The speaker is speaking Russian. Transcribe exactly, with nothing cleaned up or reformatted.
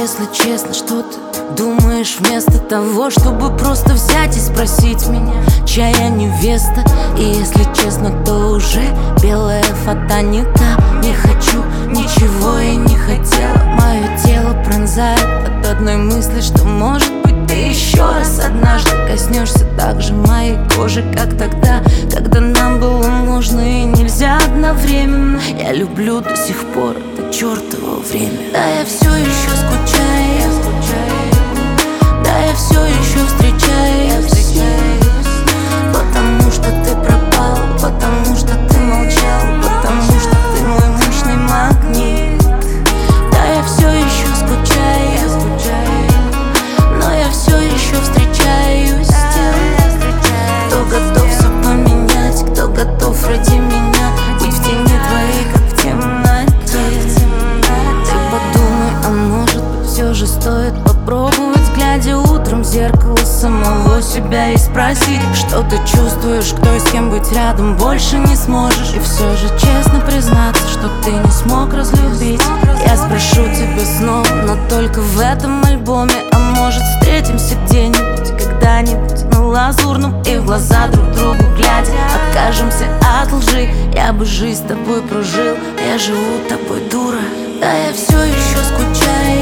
если честно, что ты думаешь вместо того, чтобы просто взять и спросить меня, чья я невеста? И если честно, то уже белая фата не та. Не хочу ничего и не хотела. Мое тело пронзает от одной мысли, что может быть ты еще раз однажды коснешься так же моей кожи, как тогда, когда нам было можно и нельзя одновременно. Я люблю до сих пор это чертово время. Да, я все еще скучаю, я скучаю. Да, я все еще встречаюсь, потому что ты пропал, потому что ты молчал, потому что ты мой мощный магнит. Да, я все еще скучаю, я скучаю, но я все еще встречаюсь с тем, кто готов все поменять, кто готов ради меня быть в тени твоей, как в темноте. Ты подумай, а может быть все же стоит попробовать, глядя утром в зеркало самого себя, и спросить, что ты чувствуешь, кто и с кем быть рядом больше не сможешь. И все же честно признаться, что ты не смог разлюбить. Я спрошу тебя снова, но только в этом альбоме. А может встретимся где-нибудь, когда-нибудь на Лазурном, и в глаза друг другу глядя откажемся от лжи. Я бы жизнь с тобой прожил, я живу тобой, дура. Да, я все еще скучаю,